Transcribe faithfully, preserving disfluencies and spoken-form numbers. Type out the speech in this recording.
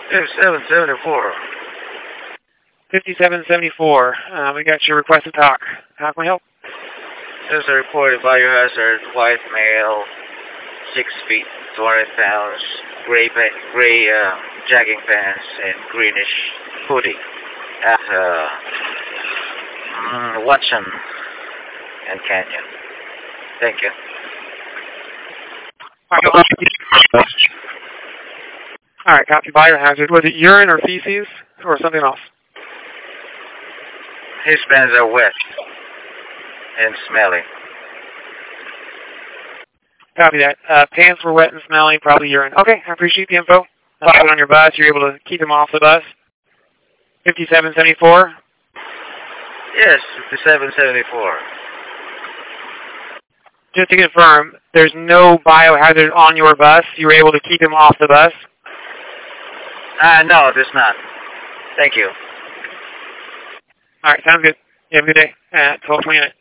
fifty-seven seventy-four. fifty-seven seventy-four. Uh, we got your request to talk. How can we help? There's a reported biohazard, white male, six feet, two hundred pounds, gray, gray uh, jogging pants, and greenish hoodie at uh, mm, Watson and Canyon. Thank you. All right, copy biohazard. Was it urine or feces or something else? His pants are wet and smelly. Copy that. Uh, pants were wet and smelly, probably urine. Okay, I appreciate the info. I'll put it on your bus. You're able to keep him off the bus. fifty-seven seventy-four? Yes, fifty-seven seventy-four. Just to confirm, there's no biohazard on your bus. You were able to keep him off the bus? Uh, no, there's not. Thank you. All right, sounds good. You have a good day. At twelve twenty-nine.